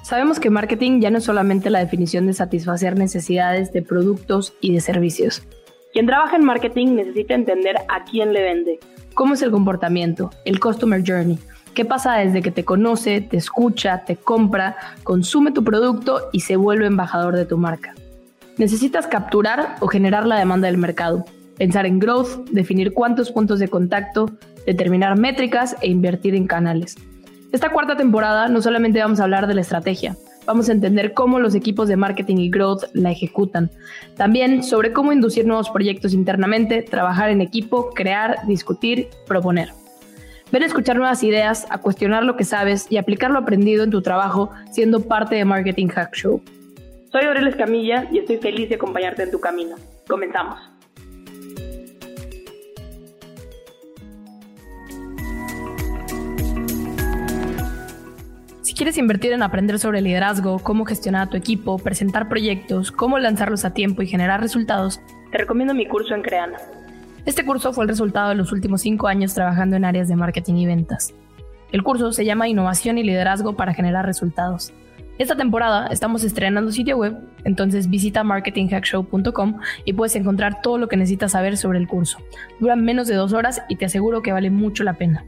Sabemos que marketing ya no es solamente la definición de satisfacer necesidades de productos y de servicios. Quien trabaja en marketing necesita entender a quién le vende, cómo es el comportamiento, el customer journey, qué pasa desde que te conoce, te escucha, te compra, consume tu producto y se vuelve embajador de tu marca. Necesitas capturar o generar la demanda del mercado, pensar en growth, definir cuántos puntos de contacto, determinar métricas e invertir en canales. Esta cuarta temporada no solamente vamos a hablar de la estrategia, vamos a entender cómo los equipos de marketing y growth la ejecutan. También sobre cómo inducir nuevos proyectos internamente, trabajar en equipo, crear, discutir, proponer. Ven a escuchar nuevas ideas, a cuestionar lo que sabes y aplicar lo aprendido en tu trabajo siendo parte de Marketing Hack Show. Soy Aurel Escamilla y estoy feliz de acompañarte en tu camino. Comenzamos. Si quieres invertir en aprender sobre liderazgo, cómo gestionar a tu equipo, presentar proyectos, cómo lanzarlos a tiempo y generar resultados, te recomiendo mi curso en Creana. Este curso fue el resultado de los últimos 5 años trabajando en áreas de marketing y ventas. El curso se llama Innovación y Liderazgo para generar resultados. Esta temporada estamos estrenando sitio web, entonces visita marketinghackshow.com y puedes encontrar todo lo que necesitas saber sobre el curso. Dura menos de 2 horas y te aseguro que vale mucho la pena.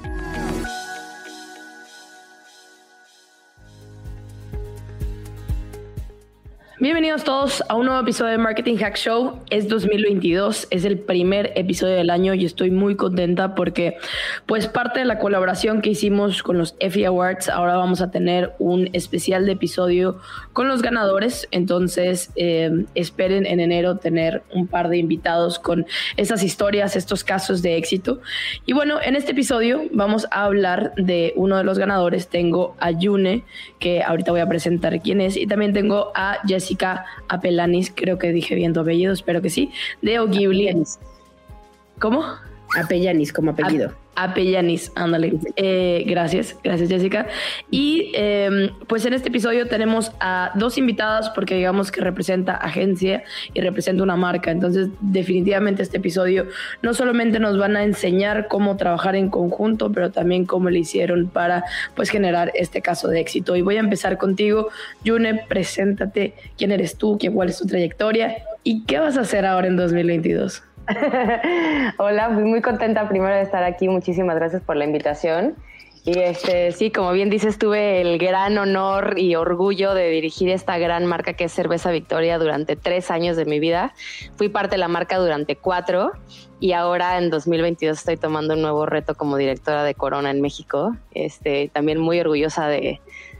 Bienvenidos todos a un nuevo episodio de Marketing Hack Show. Es 2022, es el primer episodio del año y estoy muy contenta porque pues parte de la colaboración que hicimos con los Effie Awards, ahora vamos a tener un especial de episodio con los ganadores, entonces esperen en enero tener un par de invitados con esas historias, estos casos de éxito. Y bueno, en este episodio vamos a hablar de uno de los ganadores. Tengo a Yune, que ahorita voy a presentar quién es, y también tengo a Jessica Apelanis, creo que dije bien tu apellido, espero que sí, de Ogibli. ¿Cómo? Apellanis, como apellido. Apellanis, ándale. Gracias Jessica. Y pues en este episodio tenemos a 2 invitadas porque digamos que representa agencia y representa una marca. Entonces definitivamente este episodio no solamente nos van a enseñar cómo trabajar en conjunto, pero también cómo le hicieron para pues generar este caso de éxito. Y voy a empezar contigo, Yune, preséntate. ¿Quién eres tú? ¿Cuál es tu trayectoria? ¿Y qué vas a hacer ahora en 2022? Hola, muy contenta primero de estar aquí. Muchísimas gracias por la invitación. Y sí, como bien dices, tuve el gran honor y orgullo de dirigir esta gran marca que es Cerveza Victoria durante 3 años de mi vida. Fui parte de la marca durante 4 y ahora en 2022 estoy tomando un nuevo reto como directora de Corona en México. También muy orgullosa de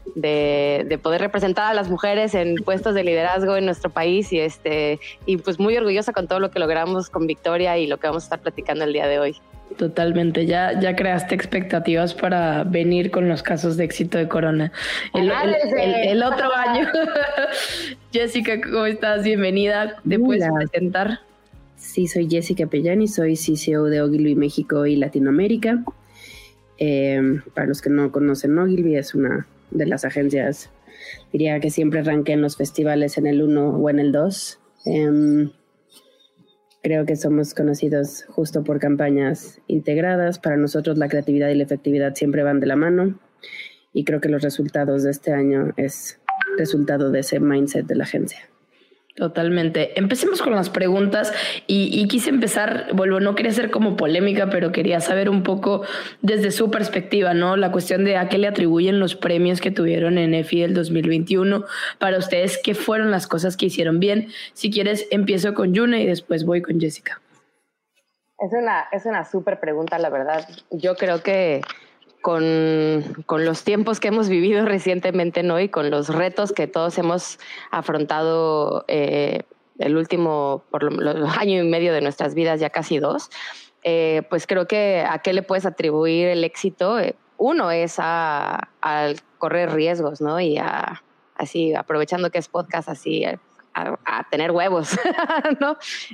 poder representar a las mujeres en puestos de liderazgo en nuestro país y pues muy orgullosa con todo lo que logramos con Victoria y lo que vamos a estar platicando el día de hoy. Totalmente, ya creaste expectativas para venir con los casos de éxito de Corona el otro año. Jessica, ¿cómo estás? Bienvenida. ¿Te puedes presentar? Sí, soy Jessica Pellani, soy CCO de Ogilvy México y Latinoamérica. Para los que no conocen, Ogilvy es una de las agencias, diría que siempre arranqué en los festivales en el 1 o en el 2. Creo que somos conocidos justo por campañas integradas. Para nosotros la creatividad y la efectividad siempre van de la mano y creo que los resultados de este año es resultado de ese mindset de la agencia. Totalmente. Empecemos con las preguntas y quise empezar, no quería ser como polémica, pero quería saber un poco desde su perspectiva, ¿no? La cuestión de a qué le atribuyen los premios que tuvieron en Effie el 2021. Para ustedes, ¿qué fueron las cosas que hicieron bien? Si quieres, empiezo con Yune y después voy con Jessica. Es una súper pregunta, la verdad. Yo creo que con los tiempos que hemos vivido recientemente, ¿no? Y con los retos que todos hemos afrontado el último, los año y medio de nuestras vidas, ya casi 2, pues creo que a qué le puedes atribuir el éxito. Uno es al correr riesgos, ¿no? Y así, aprovechando que es podcast, así a tener huevos, ¿no?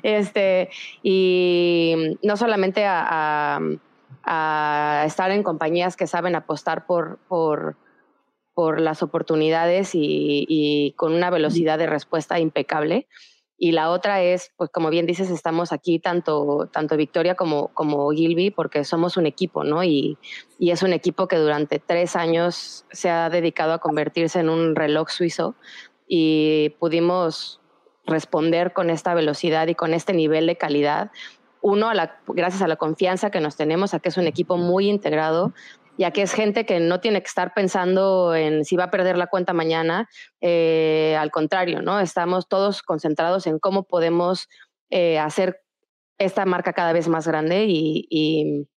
Y no solamente a estar en compañías que saben apostar por las oportunidades y con una velocidad de respuesta impecable, Y la otra es, pues como bien dices, estamos aquí tanto Victoria como Gilby, porque somos un equipo, ¿no? Y es un equipo que durante 3 años se ha dedicado a convertirse en un reloj suizo y pudimos responder con esta velocidad y con este nivel de calidad. Uno, gracias a la confianza que nos tenemos, a que es un equipo muy integrado, ya que es gente que no tiene que estar pensando en si va a perder la cuenta mañana. Al contrario, ¿no? Estamos todos concentrados en cómo podemos hacer esta marca cada vez más grande y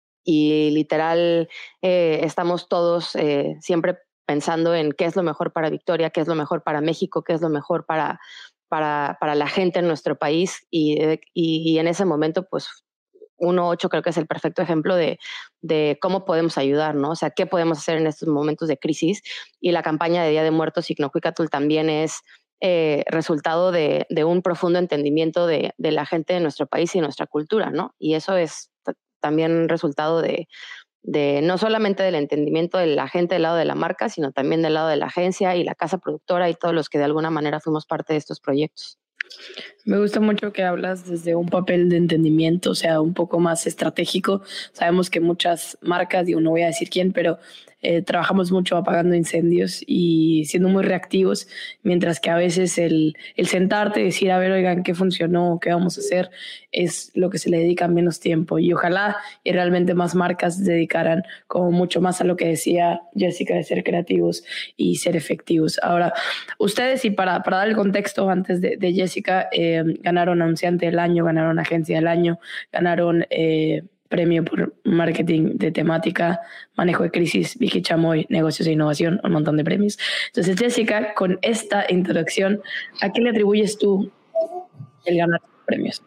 literal estamos todos siempre pensando en qué es lo mejor para Victoria, qué es lo mejor para México, qué es lo mejor para la gente en nuestro país y en ese momento pues 1.8 creo que es el perfecto ejemplo de cómo podemos ayudar, ¿no? O sea, qué podemos hacer en estos momentos de crisis. Y la campaña de Día de Muertos Iqnokuikatl también es resultado de un profundo entendimiento de la gente de nuestro país y nuestra cultura, ¿no? Y eso es también resultado de no solamente del entendimiento de la gente del lado de la marca, sino también del lado de la agencia y la casa productora y todos los que de alguna manera fuimos parte de estos proyectos. Me gusta mucho que hablas desde un papel de entendimiento, o sea, un poco más estratégico. Sabemos que muchas marcas, digo, no voy a decir quién, pero trabajamos mucho apagando incendios y siendo muy reactivos, mientras que a veces el sentarte y decir, a ver, oigan, ¿qué funcionó? ¿Qué vamos a hacer? Es lo que se le dedica menos tiempo. Y ojalá y realmente más marcas se dedicaran como mucho más a lo que decía Jessica, de ser creativos y ser efectivos. Ahora, ustedes, y para dar el contexto antes de Jessica, ganaron Anunciante del Año, ganaron Agencia del Año, ganaron premio por marketing de temática, manejo de crisis, Vicky Chamoy, negocios e innovación, un montón de premios. Entonces, Jessica, con esta introducción, ¿a qué le atribuyes tú el ganar premios?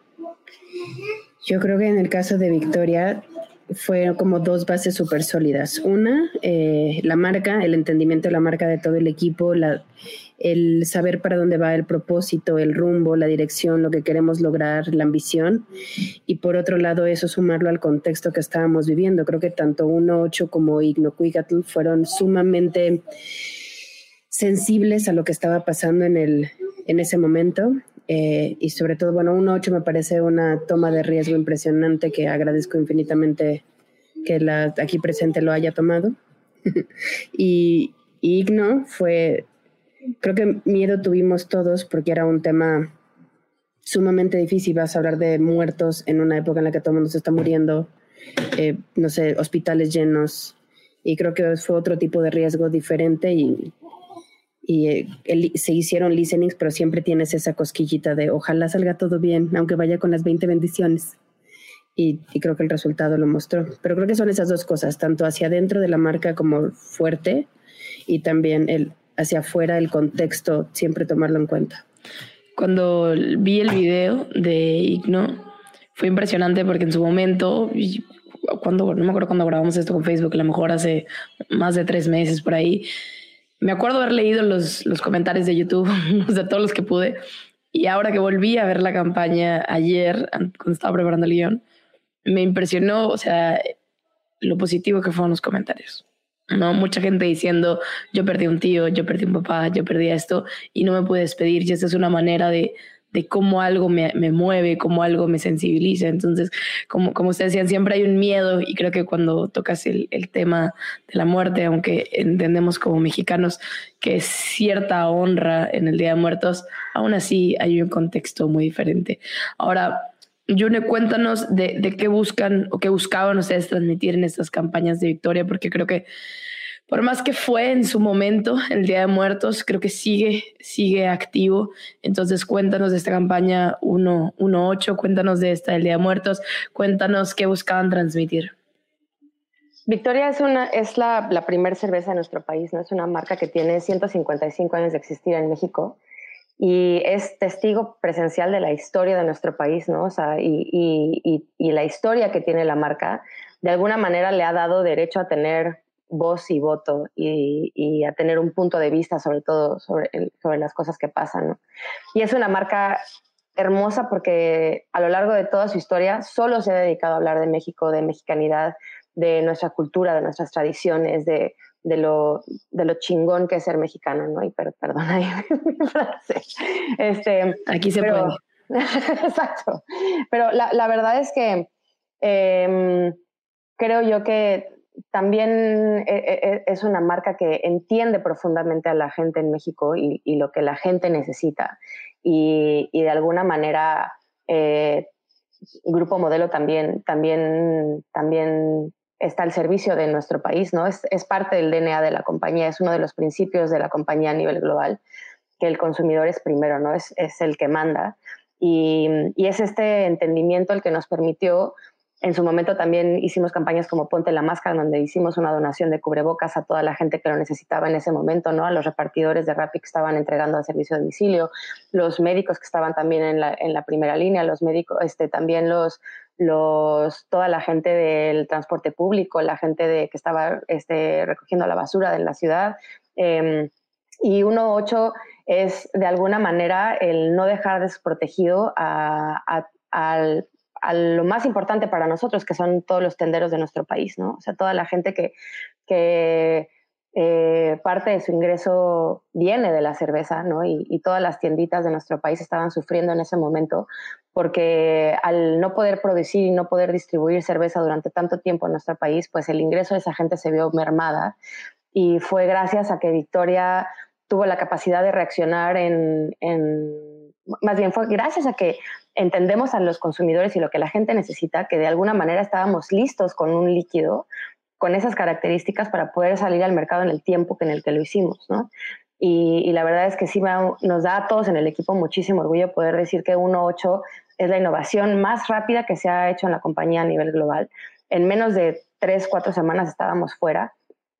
Yo creo que en el caso de Victoria fue como 2 bases súper sólidas. Una, la marca, el entendimiento de la marca de todo el equipo, el saber para dónde va el propósito, el rumbo, la dirección, lo que queremos lograr, la ambición. Y por otro lado, eso sumarlo al contexto que estábamos viviendo. Creo que tanto 1.8 como Iqnokuikatl fueron sumamente sensibles a lo que estaba pasando en ese momento. Y sobre todo, bueno, 1.8 me parece una toma de riesgo impresionante que agradezco infinitamente que la aquí presente lo haya tomado. y Iqno fue, creo que miedo tuvimos todos porque era un tema sumamente difícil. Vas a hablar de muertos en una época en la que todo el mundo se está muriendo, no sé, hospitales llenos, y creo que fue otro tipo de riesgo diferente y se hicieron listenings, pero siempre tienes esa cosquillita de ojalá salga todo bien, aunque vaya con las 20 bendiciones. Y creo que el resultado lo mostró. Pero creo que son esas 2 cosas, tanto hacia adentro de la marca como fuerte, y también hacia afuera, el contexto, siempre tomarlo en cuenta. Cuando vi el video de Iqno, fue impresionante porque en su momento, no me acuerdo cuando grabamos esto con Facebook, a lo mejor hace más de 3 meses por ahí, me acuerdo haber leído los comentarios de YouTube, de todos los que pude, y ahora que volví a ver la campaña ayer, cuando estaba preparando el guión, me impresionó, o sea, lo positivo que fueron los comentarios. ¿No? Mucha gente diciendo, yo perdí un tío, yo perdí un papá, yo perdí esto, y no me pude despedir, y esta es una manera de cómo algo me mueve, cómo algo me sensibiliza. Entonces, como ustedes decían, siempre hay un miedo, y creo que cuando tocas el tema de la muerte, aunque entendemos como mexicanos que es cierta honra en el Día de Muertos, aún así hay un contexto muy diferente. Ahora, Yune, cuéntanos de qué buscan o qué buscaban ustedes transmitir en estas campañas de Victoria, porque creo que por más que fue en su momento el Día de Muertos, creo que sigue activo. Entonces, cuéntanos de esta campaña 1.8, cuéntanos de esta del Día de Muertos, cuéntanos qué buscaban transmitir. Victoria es la primer cerveza de nuestro país, ¿no? Es una marca que tiene 155 años de existir en México y es testigo presencial de la historia de nuestro país, ¿no? O sea, y la historia que tiene la marca, de alguna manera le ha dado derecho a tener voz y voto y a tener un punto de vista sobre todo sobre las cosas que pasan, ¿no? Y es una marca hermosa porque a lo largo de toda su historia solo se ha dedicado a hablar de México, de mexicanidad, de nuestra cultura, de nuestras tradiciones, de lo chingón que es ser mexicano, ¿no? Y perdón ahí mi frase. Aquí se puede. Exacto. Pero la verdad es que creo yo que también es una marca que entiende profundamente a la gente en México y lo que la gente necesita. Y de alguna manera, Grupo Modelo también está al servicio de nuestro país, ¿no? Es parte del DNA de la compañía, es uno de los principios de la compañía a nivel global, que el consumidor es primero, ¿no? Es el que manda. Y es este entendimiento el que nos permitió. En su momento también hicimos campañas como Ponte la Máscara, donde hicimos una donación de cubrebocas a toda la gente que lo necesitaba en ese momento, ¿no? A los repartidores de Rappi que estaban entregando al servicio de domicilio, los médicos que estaban también en la primera línea, los médicos, también toda la gente del transporte público, la gente que estaba recogiendo la basura de la ciudad. Y 1.8 es de alguna manera el no dejar desprotegido a lo más importante para nosotros, que son todos los tenderos de nuestro país, ¿no? O sea, toda la gente que parte de su ingreso viene de la cerveza, ¿no? Y todas las tienditas de nuestro país estaban sufriendo en ese momento porque al no poder producir y no poder distribuir cerveza durante tanto tiempo en nuestro país, pues el ingreso de esa gente se vio mermada. Y fue gracias a que Victoria tuvo la capacidad de reaccionar más bien fue gracias a que entendemos a los consumidores y lo que la gente necesita, que de alguna manera estábamos listos con un líquido con esas características para poder salir al mercado en el tiempo en el que lo hicimos, ¿no? Y la verdad es que sí nos da a todos en el equipo muchísimo orgullo poder decir que 1.8 es la innovación más rápida que se ha hecho en la compañía a nivel global. En menos de 3-4 semanas estábamos fuera.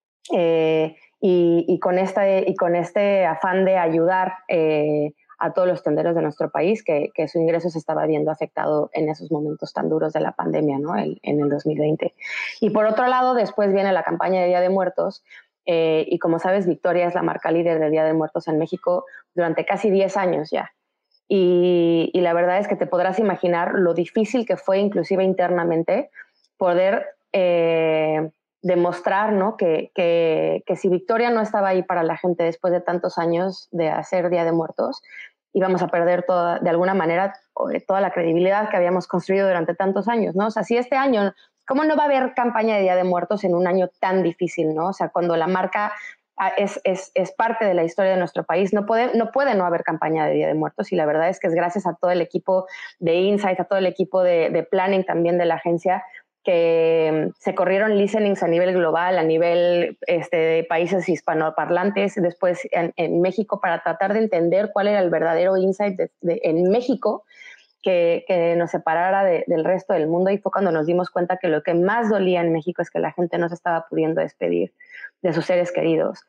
Y con este afán de ayudar a todos los tenderos de nuestro país, que su ingreso se estaba viendo afectado en esos momentos tan duros de la pandemia, ¿no? En el 2020. Y por otro lado, después viene la campaña de Día de Muertos, y como sabes, Victoria es la marca líder del Día de Muertos en México durante casi 10 años ya. Y la verdad es que te podrás imaginar lo difícil que fue, inclusive internamente, poder demostrar, ¿no? que si Victoria no estaba ahí para la gente después de tantos años de hacer Día de Muertos, íbamos a perder de alguna manera toda la credibilidad que habíamos construido durante tantos años, ¿no? O sea, si este año, ¿cómo no va a haber campaña de Día de Muertos en un año tan difícil, ¿no? O sea, cuando la marca es parte de la historia de nuestro país, no puede no haber campaña de Día de Muertos, y la verdad es que es gracias a todo el equipo de Insight, a todo el equipo de planning también de la agencia, que se corrieron listenings a nivel global, a nivel de países hispanoparlantes, después en México, para tratar de entender cuál era el verdadero insight en México que nos separara del resto del mundo. Y fue cuando nos dimos cuenta que lo que más dolía en México es que la gente no se estaba pudiendo despedir de sus seres queridos.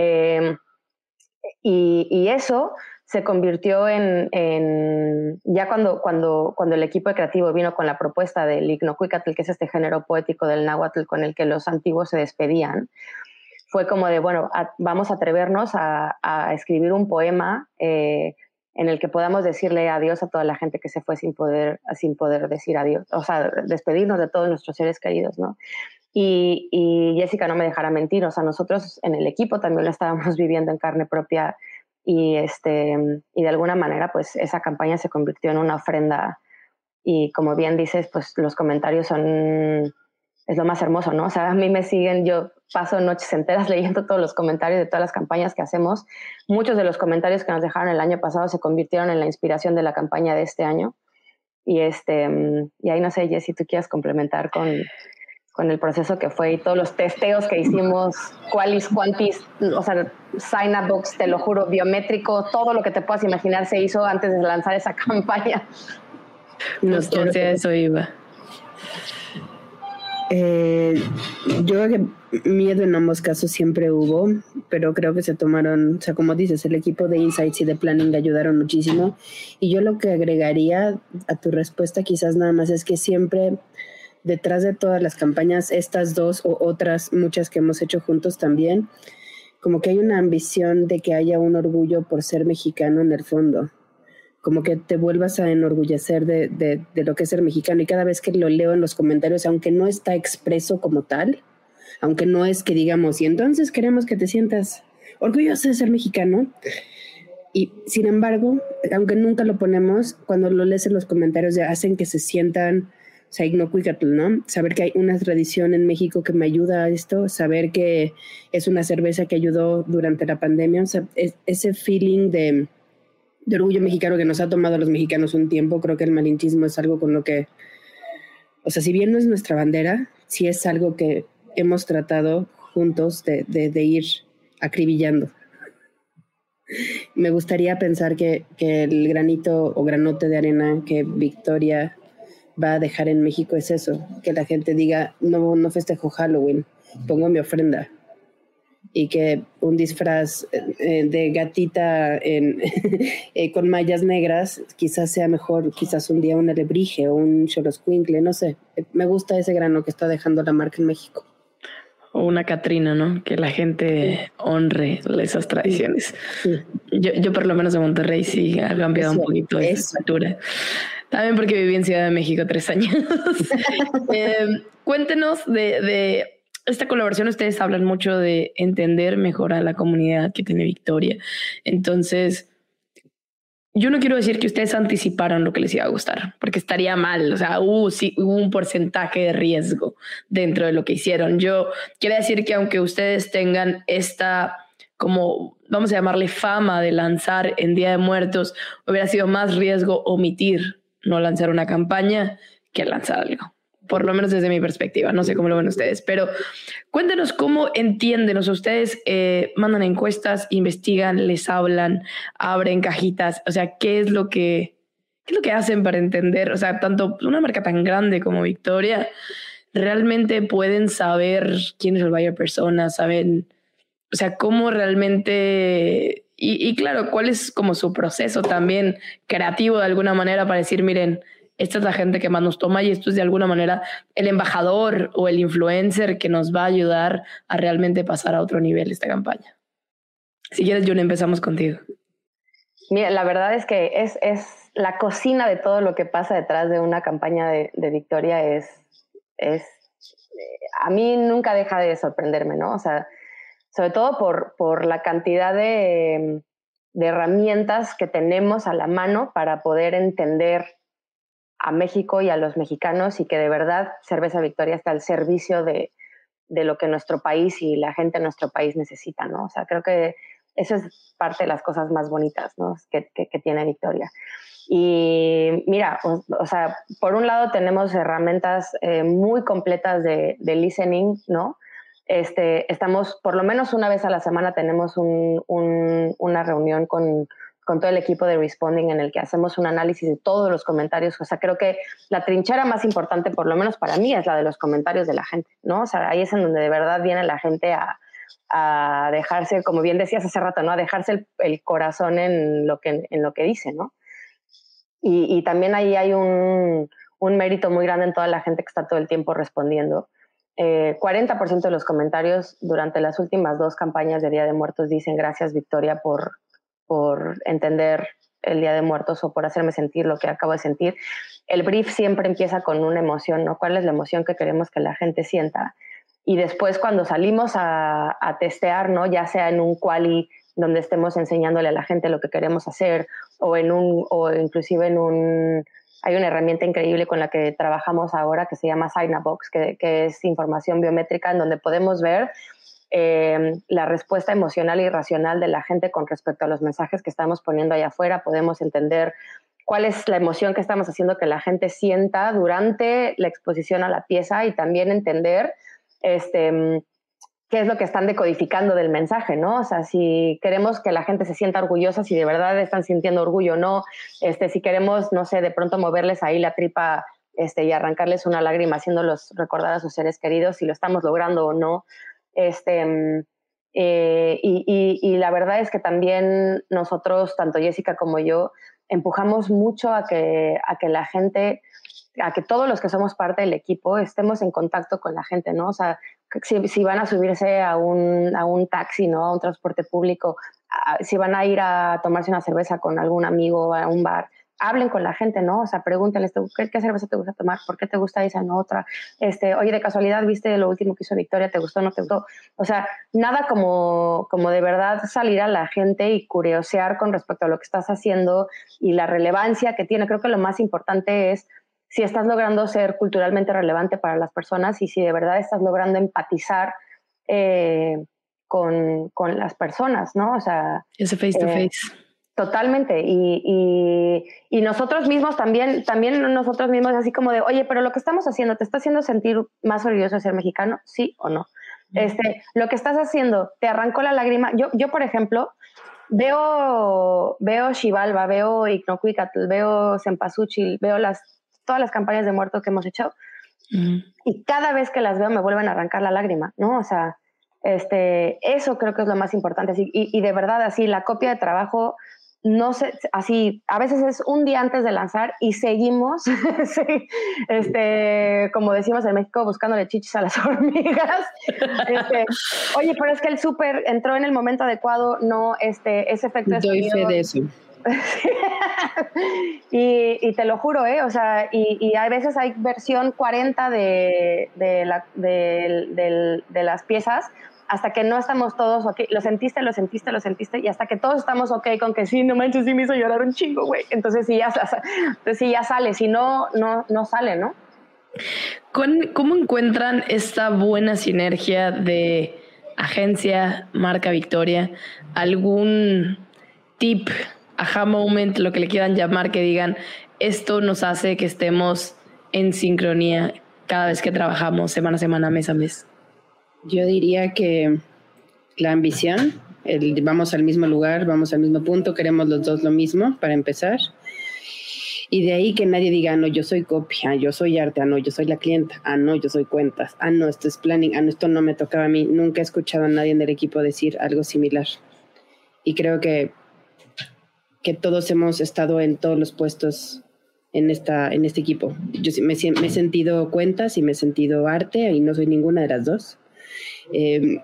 Y eso se convirtió en ya cuando el equipo de creativo vino con la propuesta del Icnocuicatl, que es este género poético del náhuatl con el que los antiguos se despedían, fue como de, bueno, vamos a atrevernos a escribir un poema en el que podamos decirle adiós a toda la gente que se fue sin poder decir adiós, o sea, despedirnos de todos nuestros seres queridos, ¿no? Y Jessica no me dejará mentir, o sea, nosotros en el equipo también lo estábamos viviendo en carne propia, y de alguna manera pues esa campaña se convirtió en una ofrenda, y como bien dices, pues los comentarios es lo más hermoso, ¿no? O sea, a mí me siguen, yo paso noches enteras leyendo todos los comentarios de todas las campañas que hacemos. Muchos de los comentarios que nos dejaron el año pasado se convirtieron en la inspiración de la campaña de este año, y ahí no sé, Jessy, ¿tú quieres complementar con el proceso que fue y todos los testeos que hicimos, qualis, quantis, o sea, sign-up box, te lo juro, biométrico, todo lo que te puedas imaginar se hizo antes de lanzar esa campaña? No, yo sé, eso iba. Yo creo que miedo en ambos casos siempre hubo, pero creo que se tomaron, o sea, como dices, el equipo de Insights y de Planning le ayudaron muchísimo. Y yo lo que agregaría a tu respuesta quizás nada más es que siempre detrás de todas las campañas, estas dos o otras muchas que hemos hecho juntos también, como que hay una ambición de que haya un orgullo por ser mexicano en el fondo. como que te vuelvas a enorgullecer de lo que es ser mexicano. Y cada vez que lo leo en los comentarios, aunque no está expreso como tal, aunque no es que digamos, y entonces queremos que te sientas orgulloso de ser mexicano, y sin embargo, aunque nunca lo ponemos, cuando lo lees en los comentarios hacen que se sientan, o sea, Ignocuicatl, ¿no? Saber que hay una tradición en México que me ayuda a esto, saber que es una cerveza que ayudó durante la pandemia, o sea, ese feeling de orgullo mexicano que nos ha tomado a los mexicanos un tiempo. Creo que el malinchismo es algo con lo que, o sea, si bien no es nuestra bandera, sí es algo que hemos tratado juntos de ir acribillando. Me gustaría pensar que el granito o granote de arena que Victoria va a dejar en México es eso, que la gente diga, no festejo Halloween, pongo mi ofrenda. Y que un disfraz de gatita con mallas negras quizás sea mejor, quizás un día un alebrije o un xoloscuincle, no sé. Me gusta ese grano que está dejando la marca en México. O una Catrina, ¿no? Que la gente honre esas tradiciones. Sí. Yo por lo menos de Monterrey sí ha cambiado un poquito esa cultura. También porque viví en Ciudad de México 3 años. Cuéntenos de esta colaboración. Ustedes hablan mucho de entender mejor a la comunidad que tiene Victoria. Entonces, yo no quiero decir que ustedes anticiparon lo que les iba a gustar, porque estaría mal. O sea, sí, hubo un porcentaje de riesgo dentro de lo que hicieron. Yo quiero decir que aunque ustedes tengan esta, como vamos a llamarle fama de lanzar en Día de Muertos, hubiera sido más riesgo omitir, no lanzar una campaña, que lanzar algo. Por lo menos desde mi perspectiva. No sé cómo lo ven ustedes, pero cuéntenos cómo entienden. O sea, ustedes mandan encuestas, investigan, les hablan, abren cajitas. O sea, ¿qué es lo que hacen para entender? O sea, tanto una marca tan grande como Victoria, realmente pueden saber quién es el buyer persona, saben, o sea, cómo realmente, y claro, cuál es como su proceso también creativo de alguna manera para decir, miren, esta es la gente que más nos toma y esto es de alguna manera el embajador o el influencer que nos va a ayudar a realmente pasar a otro nivel esta campaña. Si quieres, June, empezamos contigo. Mira, la verdad es que es la cocina de todo lo que pasa detrás de una campaña de Victoria es a mí nunca deja de sorprenderme, ¿no? O sea, sobre todo por la cantidad de herramientas que tenemos a la mano para poder entender a México y a los mexicanos, y que de verdad Cerveza Victoria está al servicio de lo que nuestro país y la gente de nuestro país necesita, ¿no? O sea, creo que eso es parte de las cosas más bonitas, ¿no? que tiene Victoria. Y mira, o sea, por un lado tenemos herramientas muy completas de listening, ¿no? Estamos, por lo menos una vez a la semana tenemos una reunión con todo el equipo de Responding en el que hacemos un análisis de todos los comentarios. O sea, creo que la trinchera más importante, por lo menos para mí, es la de los comentarios de la gente, ¿no? O sea, ahí es en donde de verdad viene la gente a dejarse, como bien decías hace rato, ¿no? A dejarse el corazón en lo que dice, ¿no? Y también ahí hay un mérito muy grande en toda la gente que está todo el tiempo respondiendo. 40% de los comentarios durante las últimas 2 campañas de Día de Muertos dicen gracias, Victoria, por entender el Día de Muertos o por hacerme sentir lo que acabo de sentir. El brief siempre empieza con una emoción, ¿no? ¿Cuál es la emoción que queremos que la gente sienta? Y después, cuando salimos a testear, ¿no? Ya sea en un quali donde estemos enseñándole a la gente lo que queremos hacer, o inclusive hay una herramienta increíble con la que trabajamos ahora que se llama Signabox, que es información biométrica en donde podemos ver la respuesta emocional y racional de la gente con respecto a los mensajes que estamos poniendo allá afuera. Podemos entender cuál es la emoción que estamos haciendo que la gente sienta durante la exposición a la pieza, y también entender qué es lo que están decodificando del mensaje, ¿no? O sea, si queremos que la gente se sienta orgullosa, si de verdad están sintiendo orgullo o no, si queremos, no sé, de pronto moverles ahí la tripa y arrancarles una lágrima haciéndolos recordar a sus seres queridos, si lo estamos logrando o no. Y la verdad es que también nosotros, tanto Jessica como yo, empujamos mucho a que la gente, a que todos los que somos parte del equipo estemos en contacto con la gente, ¿no? O sea, si van a subirse a un taxi, ¿no? A un transporte público, si van a ir a tomarse una cerveza con algún amigo a un bar, hablen con la gente, ¿no? O sea, pregúntenles, ¿qué cerveza te gusta tomar? ¿Por qué te gusta esa, no otra? Oye, de casualidad, ¿viste lo último que hizo Victoria? ¿Te gustó o no te gustó? O sea, nada como de verdad salir a la gente y curiosear con respecto a lo que estás haciendo y la relevancia que tiene. Creo que lo más importante es si estás logrando ser culturalmente relevante para las personas y si de verdad estás logrando empatizar con las personas, ¿no? O sea... Ese face to face. Totalmente. Y nosotros mismos también nosotros mismos así como de, oye, pero lo que estamos haciendo, ¿te está haciendo sentir más orgulloso de ser mexicano? ¿Sí o no? Lo que estás haciendo, ¿te arrancó la lágrima? Yo por ejemplo, veo Xibalba, veo Ixnocuicatl, veo Cempasúchil, veo todas las campañas de muerto que hemos hecho y cada vez que las veo me vuelven a arrancar la lágrima, ¿no? O sea, eso creo que es lo más importante. Así, y de verdad, así, la copia de trabajo, no sé, así, a veces es un día antes de lanzar y seguimos, sí, como decimos en México, buscándole chichis a las hormigas. Oye, pero es que el súper entró en el momento adecuado, no, ese efecto de Doy fe de eso. y te lo juro, o sea, y a veces hay versión 40 de las piezas hasta que no estamos todos ok, lo sentiste, y hasta que todos estamos ok con que sí, no manches, sí me hizo llorar un chingo, güey. Entonces sí ya sale, si no sale, ¿no? ¿Cómo encuentran esta buena sinergia de agencia, marca Victoria? ¿Algún tip, aha moment, lo que le quieran llamar, que digan, esto nos hace que estemos en sincronía cada vez que trabajamos, semana a semana, mes a mes? Yo diría que la ambición, vamos al mismo lugar, vamos al mismo punto, queremos los dos lo mismo, para empezar. Y de ahí que nadie diga, no, yo soy copia, yo soy arte, no, yo soy la clienta, no, yo soy cuentas, no, esto es planning, no, esto no me tocaba a mí. Nunca he escuchado a nadie en el equipo decir algo similar. Y creo que todos hemos estado en todos los puestos en este equipo. Yo me he sentido cuentas y me he sentido arte y no soy ninguna de las dos. Y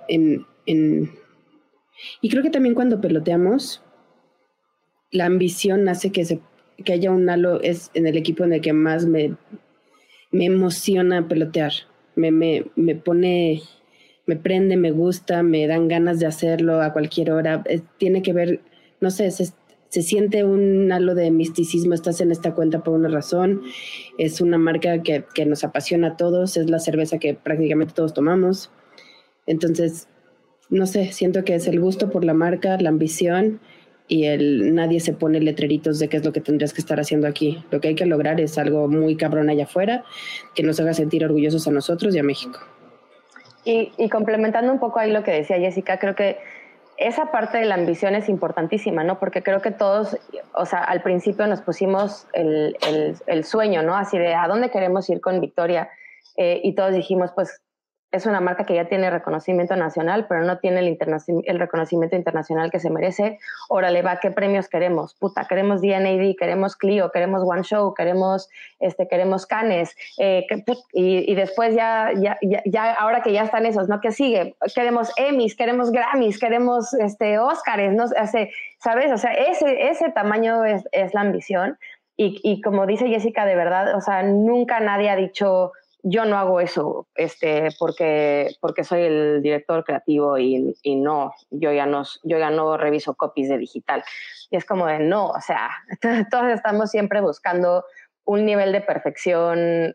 creo que también cuando peloteamos, la ambición hace que haya un halo, es en el equipo en el que más me emociona pelotear. Me pone, me prende, me gusta, me dan ganas de hacerlo a cualquier hora. Tiene que ver, no sé, se siente un halo de misticismo. Estás en esta cuenta por una razón. Es una marca que nos apasiona a todos. Es la cerveza que prácticamente todos tomamos. Entonces, no sé, siento que es el gusto por la marca, la ambición y nadie se pone letreritos de qué es lo que tendrías que estar haciendo aquí. Lo que hay que lograr es algo muy cabrón allá afuera que nos haga sentir orgullosos a nosotros y a México. Y complementando un poco ahí lo que decía Jessica, creo que esa parte de la ambición es importantísima, ¿no? Porque creo que todos, o sea, al principio nos pusimos el sueño, ¿no? Así de, ¿a dónde queremos ir con Victoria? Y todos dijimos, pues, es una marca que ya tiene reconocimiento nacional, pero no tiene el reconocimiento internacional que se merece. Órale, va, ¿qué premios queremos? Puta, queremos D&AD, queremos Clio, queremos One Show, queremos Cannes, y después ya, ahora que ya están esos, ¿no? ¿Qué sigue? Queremos Emmys, queremos Grammys, queremos Óscares, ¿no? ¿Sabes? O sea, ese tamaño es la ambición. Y como dice Jessica, de verdad, o sea, nunca nadie ha dicho, yo no hago eso porque soy el director creativo y no, yo ya no reviso copies de digital. Y es como de no, o sea, todos estamos siempre buscando un nivel de perfección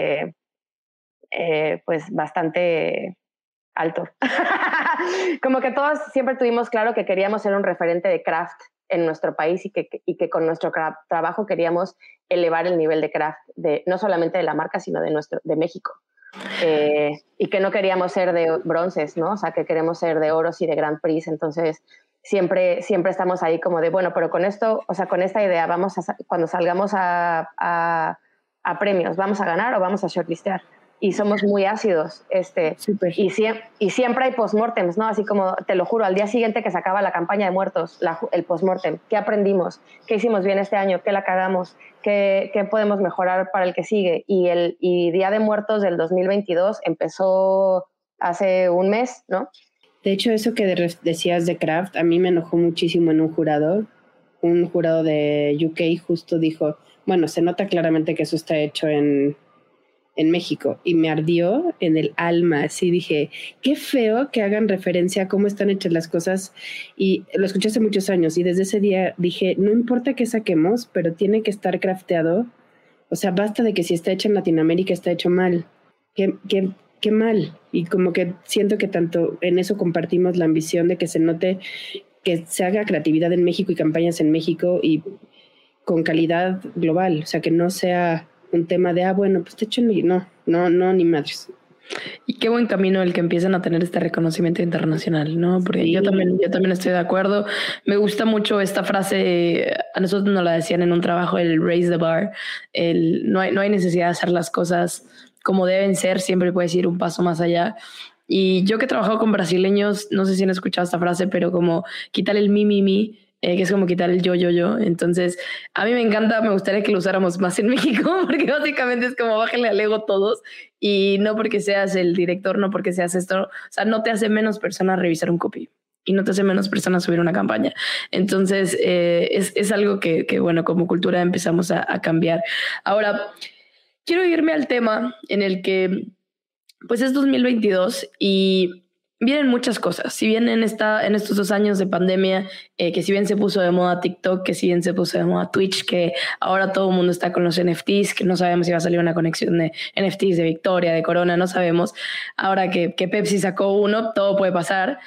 pues bastante alto. Como que todos siempre tuvimos claro que queríamos ser un referente de craft en nuestro país y que con nuestro trabajo queríamos elevar el nivel de craft no solamente de la marca, sino de México. Y que no queríamos ser de bronces, ¿no? O sea, que queremos ser de oros y de Grand Prix. Entonces, siempre estamos ahí como de, bueno, pero con esto, o sea, con esta idea, cuando salgamos a premios, ¿vamos a ganar o vamos a shortlistear? Y somos muy ácidos, y siempre hay postmortems, ¿no? Así como, te lo juro, al día siguiente que se acaba la campaña de muertos, el postmortem, ¿qué aprendimos? ¿Qué hicimos bien este año? ¿Qué la cagamos? ¿Qué podemos mejorar para el que sigue? Y Día de Muertos del 2022 empezó hace un mes, ¿no? De hecho, eso que decías de Kraft, a mí me enojó muchísimo en un jurado de UK justo dijo, bueno, se nota claramente que eso está hecho en México, y me ardió en el alma, así dije, qué feo que hagan referencia a cómo están hechas las cosas, y lo escuché hace muchos años, y desde ese día dije, no importa qué saquemos, pero tiene que estar crafteado, o sea, basta de que si está hecho en Latinoamérica está hecho mal, qué mal, y como que siento que tanto en eso compartimos la ambición de que se note que se haga creatividad en México y campañas en México y con calidad global, o sea, que no sea un tema de, bueno, pues te echo no, ni madres. Y qué buen camino el que empiezan a tener este reconocimiento internacional, ¿no? Porque sí. yo también estoy de acuerdo. Me gusta mucho esta frase, a nosotros nos la decían en un trabajo, el raise the bar, no hay necesidad de hacer las cosas como deben ser, siempre puedes ir un paso más allá. Y yo que he trabajado con brasileños, no sé si han escuchado esta frase, pero como quitar el mi, que es como quitar el yo. Entonces, a mí me encanta, me gustaría que lo usáramos más en México, porque básicamente es como bájenle al ego todos, y no porque seas el director, no porque seas esto, o sea, no te hace menos persona revisar un copy, y no te hace menos persona subir una campaña. Entonces, es algo que, bueno, como cultura empezamos a cambiar. Ahora, quiero irme al tema en el que, pues es 2022 y vienen muchas cosas. Si bien en estos 2 años de pandemia, que si bien se puso de moda TikTok, que si bien se puso de moda Twitch, que ahora todo el mundo está con los NFTs, que no sabemos si va a salir una conexión de NFTs de Victoria, de Corona, no sabemos. Ahora que Pepsi sacó uno, todo puede pasar.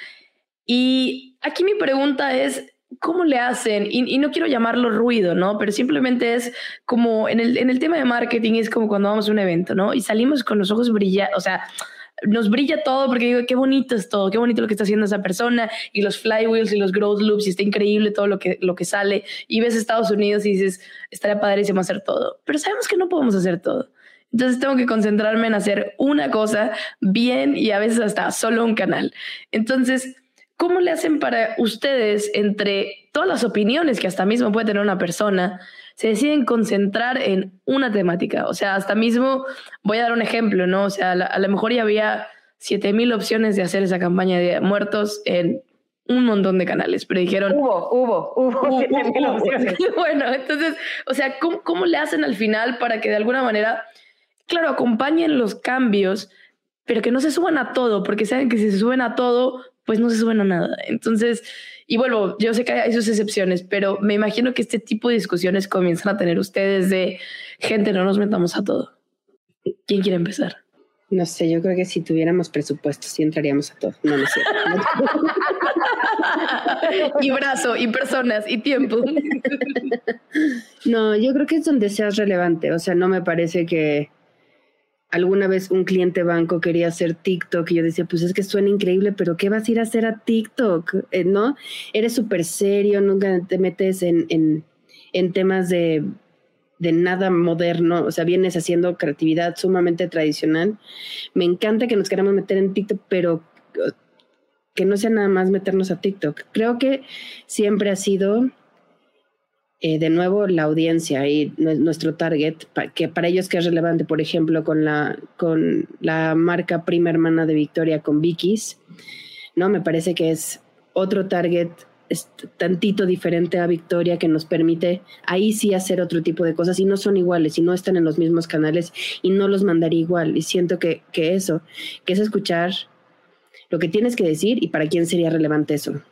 Y aquí mi pregunta es, ¿cómo le hacen? Y no quiero llamarlo ruido, ¿no? Pero simplemente es como en el tema de marketing, es como cuando vamos a un evento, ¿no? Y salimos con los ojos brillantes, o sea, nos brilla todo porque digo, qué bonito es todo, qué bonito lo que está haciendo esa persona, y los flywheels y los growth loops, y está increíble todo lo que sale, y ves Estados Unidos y dices, estaría padrísimo hacer todo, pero sabemos que no podemos hacer todo. Entonces tengo que concentrarme en hacer una cosa bien y a veces hasta solo un canal. Entonces, ¿cómo le hacen para ustedes, entre todas las opiniones que hasta mismo puede tener una persona, se deciden concentrar en una temática? O sea, hasta mismo, voy a dar un ejemplo, ¿no? O sea, a lo mejor ya había 7,000 opciones de hacer esa campaña de muertos en un montón de canales, pero dijeron... Hubo 7,000 opciones. Bueno, entonces, o sea, ¿cómo le hacen al final para que de alguna manera, claro, acompañen los cambios, pero que no se suban a todo? Porque saben que si se suben a todo, pues no se suben a nada. Entonces, y vuelvo, yo sé que hay sus excepciones, pero me imagino que este tipo de discusiones comienzan a tener ustedes de, gente, no nos metamos a todo. ¿Quién quiere empezar? No sé, yo creo que si tuviéramos presupuesto sí entraríamos a todo. No es cierto. Y brazo, y personas, y tiempo. No, yo creo que es donde seas relevante. O sea, no me parece que alguna vez un cliente banco quería hacer TikTok y yo decía, pues es que suena increíble, pero ¿qué vas a ir a hacer a TikTok? ¿No? Eres súper serio, nunca te metes en temas de nada moderno, o sea, vienes haciendo creatividad sumamente tradicional. Me encanta que nos queramos meter en TikTok, pero que no sea nada más meternos a TikTok. Creo que siempre ha sido... de nuevo la audiencia y nuestro target, que para ellos que es relevante, por ejemplo, con la marca prima hermana de Victoria, con Vicky's, ¿no? Me parece que es otro target tantito diferente a Victoria, que nos permite ahí sí hacer otro tipo de cosas, y no son iguales y no están en los mismos canales y no los mandaría igual. Y siento que eso, que es escuchar lo que tienes que decir y para quién sería relevante eso.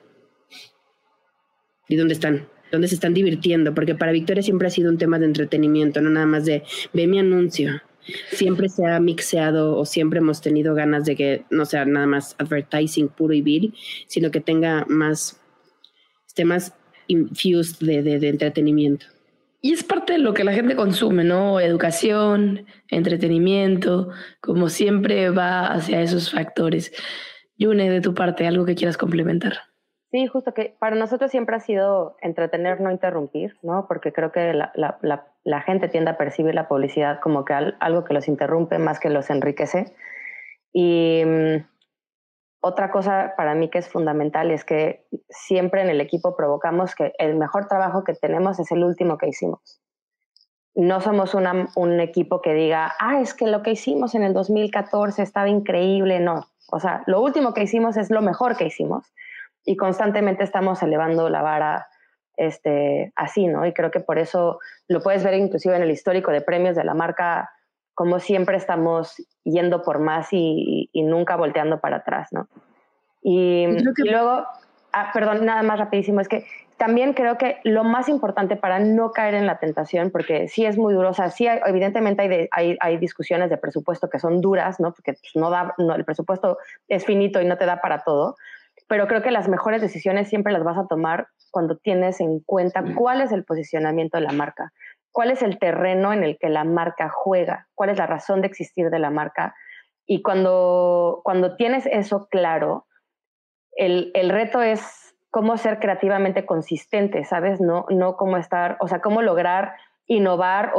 ¿Y dónde están? ¿Dónde se están divirtiendo? Porque para Victoria siempre ha sido un tema de entretenimiento, no nada más de ve mi anuncio. Siempre se ha mixeado, o siempre hemos tenido ganas de que no sea nada más advertising puro y vil, sino que tenga esté más infused de entretenimiento. Y es parte de lo que la gente consume, ¿no? Educación, entretenimiento, como siempre va hacia esos factores. Yune, de tu parte, ¿algo que quieras complementar? Sí, justo que para nosotros siempre ha sido entretener, no interrumpir, ¿no? Porque creo que la gente tiende a percibir la publicidad como que algo que los interrumpe más que los enriquece. Y otra cosa para mí que es fundamental es que siempre en el equipo provocamos que el mejor trabajo que tenemos es el último que hicimos. No somos un equipo que diga, es que lo que hicimos en el 2014 estaba increíble. No, O sea, lo último que hicimos es lo mejor que hicimos y constantemente estamos elevando la vara así, ¿no? Y creo que por eso lo puedes ver inclusive en el histórico de premios de la marca, como siempre estamos yendo por más y nunca volteando para atrás, ¿no? Y luego, perdón, nada más rapidísimo, es que también creo que lo más importante para no caer en la tentación, porque sí es muy duro, o sea, sí evidentemente hay discusiones de presupuesto que son duras, ¿no? Porque pues, el presupuesto es finito y no te da para todo, pero creo que las mejores decisiones siempre las vas a tomar cuando tienes en cuenta cuál es el posicionamiento de la marca, cuál es el terreno en el que la marca juega, cuál es la razón de existir de la marca. Y cuando tienes eso claro, el reto es cómo ser creativamente consistente, ¿sabes? No cómo estar, o sea, cómo lograr innovar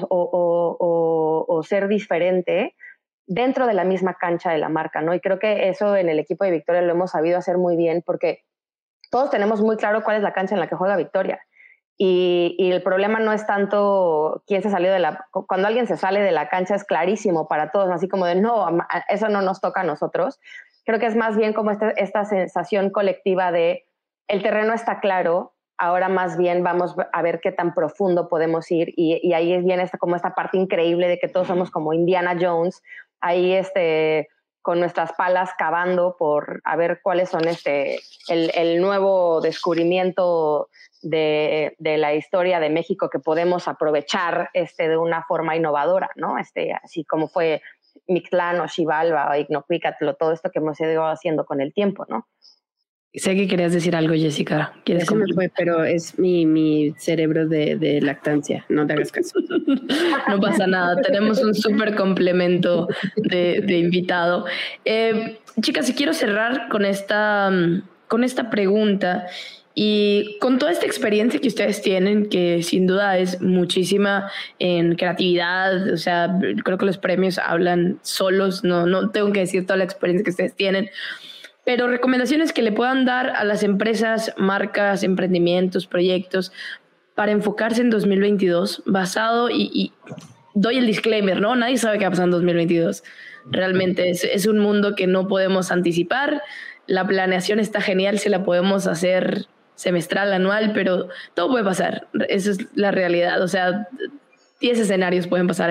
o ser diferente dentro de la misma cancha de la marca, ¿no? Y creo que eso en el equipo de Victoria lo hemos sabido hacer muy bien porque todos tenemos muy claro cuál es la cancha en la que juega Victoria. Y el problema no es tanto quién se salió cuando alguien se sale de la cancha es clarísimo para todos, así como de no, eso no nos toca a nosotros. Creo que es más bien como esta sensación colectiva de el terreno está claro, ahora más bien vamos a ver qué tan profundo podemos ir y ahí viene como esta parte increíble de que todos somos como Indiana Jones, ahí con nuestras palas cavando por a ver cuáles son el nuevo descubrimiento de la historia de México que podemos aprovechar de una forma innovadora, ¿no? Así como fue Mictlán o Xibalba o Ignocuícatl, todo esto que hemos ido haciendo con el tiempo, ¿no? Sé que querías decir algo, Jessica. ¿Quieres Eso me fue, pero es mi cerebro de lactancia, no te hagas caso. No pasa nada, tenemos un súper complemento de invitado. Chicas, si quiero cerrar con esta pregunta y con toda esta experiencia que ustedes tienen, que sin duda es muchísima en creatividad, o sea, creo que los premios hablan solos, no tengo que decir toda la experiencia que ustedes tienen, pero recomendaciones que le puedan dar a las empresas, marcas, emprendimientos, proyectos para enfocarse en 2022 basado y doy el disclaimer, ¿no? Nadie sabe qué va a pasar en 2022. Realmente es un mundo que no podemos anticipar. La planeación está genial si la podemos hacer semestral, anual, pero todo puede pasar. Esa es la realidad. O sea, 10 escenarios pueden pasar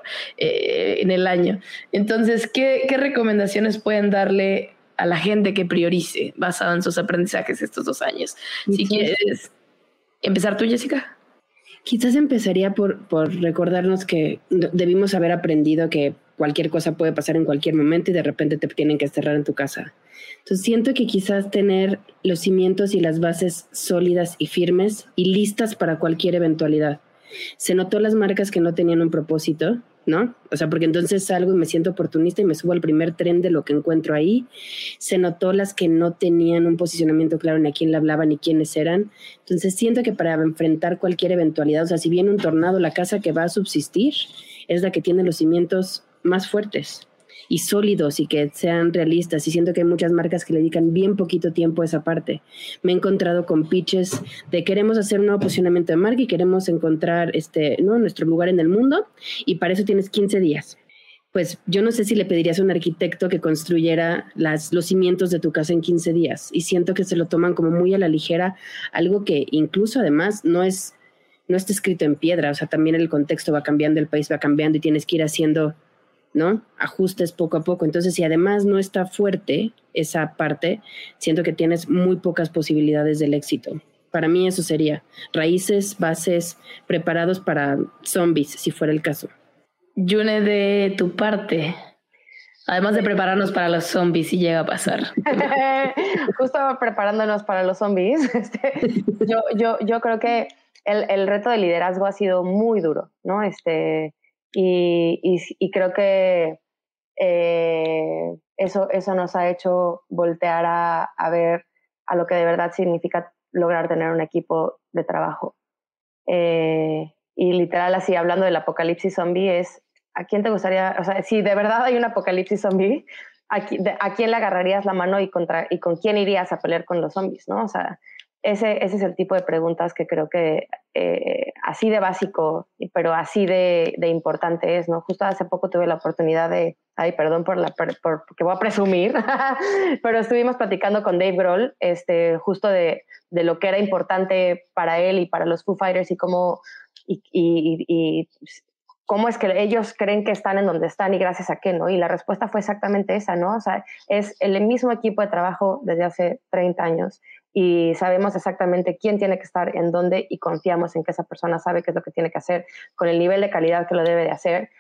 en el año. Entonces, ¿qué recomendaciones pueden darle a la gente que priorice basado en sus aprendizajes estos 2 años? Si quieres empezar tú, Jessica. Quizás empezaría por recordarnos que debimos haber aprendido que cualquier cosa puede pasar en cualquier momento y de repente te tienen que cerrar en tu casa. Entonces siento que quizás tener los cimientos y las bases sólidas y firmes y listas para cualquier eventualidad. Se notó las marcas que no tenían un propósito, ¿no? O sea, porque entonces salgo y me siento oportunista y me subo al primer tren de lo que encuentro ahí. Se notó las que no tenían un posicionamiento claro ni a quién le hablaban ni quiénes eran. Entonces siento que para enfrentar cualquier eventualidad, o sea, si viene un tornado, la casa que va a subsistir es la que tiene los cimientos más fuertes y sólidos y que sean realistas. Y siento que hay muchas marcas que le dedican bien poquito tiempo a esa parte. Me he encontrado con pitches de queremos hacer un nuevo posicionamiento de marca y queremos encontrar nuestro lugar en el mundo y para eso tienes 15 días. Pues yo no sé si le pedirías a un arquitecto que construyera los cimientos de tu casa en 15 días y siento que se lo toman como muy a la ligera, algo que incluso además no está escrito en piedra, o sea, también el contexto va cambiando, el país va cambiando y tienes que ir haciendo, ¿no?, ajustes poco a poco. Entonces, si además no está fuerte esa parte, siento que tienes muy pocas posibilidades del éxito. Para mí eso sería raíces, bases, preparados para zombies, si fuera el caso. Yune, de tu parte, además de prepararnos para los zombies, si llega a pasar. Justo preparándonos para los zombies, yo creo que el reto de liderazgo ha sido muy duro, ¿no? Y creo que eso nos ha hecho voltear a ver a lo que de verdad significa lograr tener un equipo de trabajo. Y literal, así hablando del apocalipsis zombie, ¿a quién te gustaría? O sea, si de verdad hay un apocalipsis zombie, ¿a quién le agarrarías la mano y con quién irías a pelear con los zombies, ¿no? O sea, ese es el tipo de preguntas que creo que así de básico, pero así de importante es, ¿no? Justo hace poco tuve la oportunidad de, perdón porque voy a presumir, pero estuvimos platicando con Dave Grohl, justo de lo que era importante para él y para los Foo Fighters y cómo es que ellos creen que están en donde están y gracias a qué, ¿no? Y la respuesta fue exactamente esa, ¿no? O sea, es el mismo equipo de trabajo desde hace 30 años y sabemos exactamente quién tiene que estar en dónde y confiamos en que esa persona sabe qué es lo que tiene que hacer con el nivel de calidad que lo debe de hacer.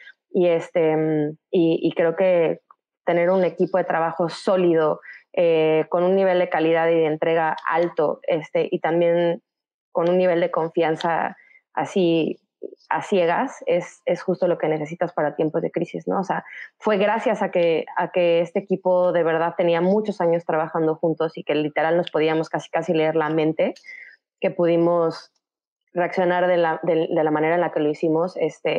Y creo que tener un equipo de trabajo sólido, con un nivel de calidad y de entrega alto, y también con un nivel de confianza así a ciegas, es justo lo que necesitas para tiempos de crisis, ¿no? O sea, fue gracias a que este equipo de verdad tenía muchos años trabajando juntos y que literal nos podíamos casi leer la mente, que pudimos reaccionar de la manera en la que lo hicimos,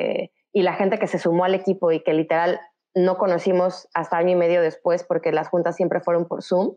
y la gente que se sumó al equipo y que literal no conocimos hasta año y medio después porque las juntas siempre fueron por Zoom,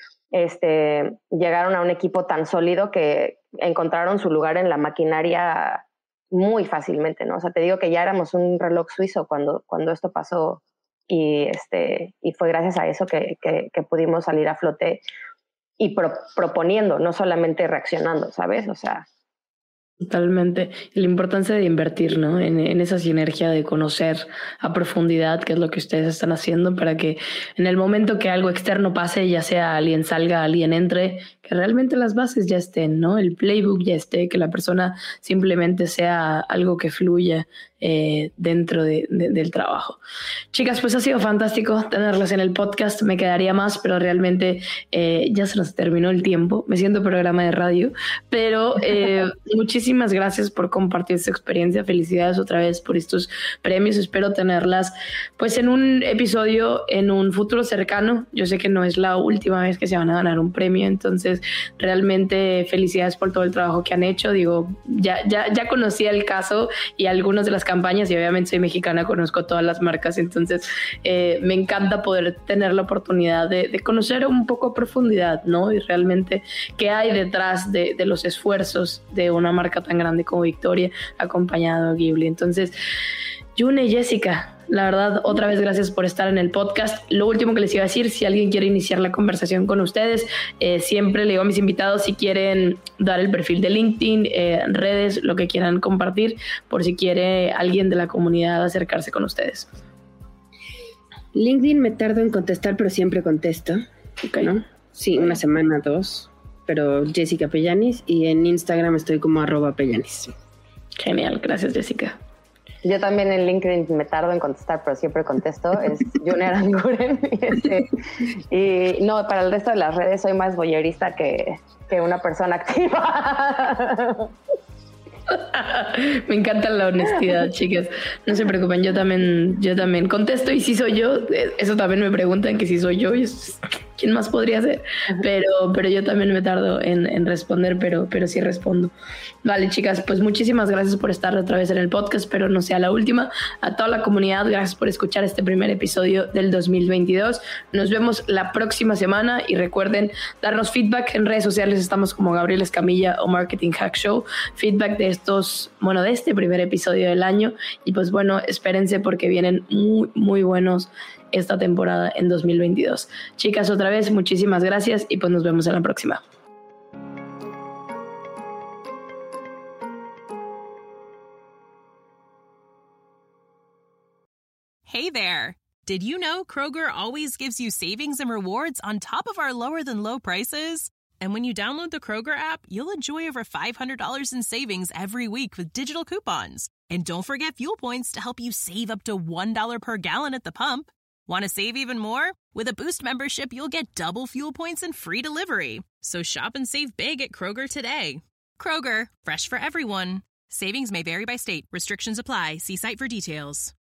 llegaron a un equipo tan sólido que encontraron su lugar en la maquinaria muy fácilmente, ¿no? O sea, te digo que ya éramos un reloj suizo cuando esto pasó y fue gracias a eso que pudimos salir a flote y proponiendo, no solamente reaccionando, ¿sabes? O sea... Totalmente. La importancia de invertir, ¿no? En esa sinergia de conocer a profundidad qué es lo que ustedes están haciendo para que en el momento que algo externo pase, ya sea alguien salga, alguien entre, que realmente las bases ya estén, ¿no? El playbook ya esté, que la persona simplemente sea algo que fluya dentro del trabajo. Chicas, pues ha sido fantástico tenerlas en el podcast. Me quedaría más, pero realmente ya se nos terminó el tiempo. Me siento programa de radio, pero muchísimas gracias por compartir esta experiencia. Felicidades otra vez por estos premios. Espero tenerlas pues en un episodio en un futuro cercano. Yo sé que no es la última vez que se van a ganar un premio, entonces realmente felicidades por todo el trabajo que han hecho. Digo, ya conocía el caso y algunas de las campañas y obviamente soy mexicana, conozco todas las marcas, entonces me encanta poder tener la oportunidad de conocer un poco a profundidad, ¿no? Y realmente qué hay detrás de los esfuerzos de una marca tan grande como Victoria, acompañado a Ghibli. Entonces, June y Jessica, la verdad, otra vez gracias por estar en el podcast. Lo último que les iba a decir, si alguien quiere iniciar la conversación con ustedes, siempre le digo a mis invitados si quieren dar el perfil de LinkedIn, redes, lo que quieran compartir, por si quiere alguien de la comunidad acercarse con ustedes. LinkedIn me tardo en contestar, pero siempre contesto. Okay. ¿No? Sí, una semana, 2, pero Jessica Pellanis, y en Instagram estoy como @Pellanis. Genial, gracias Jessica. Yo también en LinkedIn me tardo en contestar, pero siempre contesto. Es June Aranguren. Y no, para el resto de las redes soy más voyerista que una persona activa. Me encanta la honestidad, chicas. No se preocupen, yo también contesto y si soy yo, eso también me preguntan que si soy yo. ¿Quién más podría ser? Pero yo también me tardo en responder, pero sí respondo. Vale, chicas, pues muchísimas gracias por estar otra vez en el podcast, pero no sea la última. A toda la comunidad, gracias por escuchar este primer episodio del 2022. Nos vemos la próxima semana y recuerden darnos feedback en redes sociales. Estamos como Gabriel Escamilla o Marketing Hack Show. Feedback de este primer episodio del año. Y pues bueno, espérense porque vienen muy, muy buenos esta temporada en 2022. Chicas, otra vez, muchísimas gracias y pues nos vemos en la próxima. Hey there! Did you know Kroger always gives you savings and rewards on top of our lower than low prices? And when you download the Kroger app, you'll enjoy over $500 in savings every week with digital coupons. And don't forget fuel points to help you save up to $1 per gallon at the pump. Want to save even more? With a Boost membership, you'll get double fuel points and free delivery. So shop and save big at Kroger today. Kroger, fresh for everyone. Savings may vary by state. Restrictions apply. See site for details.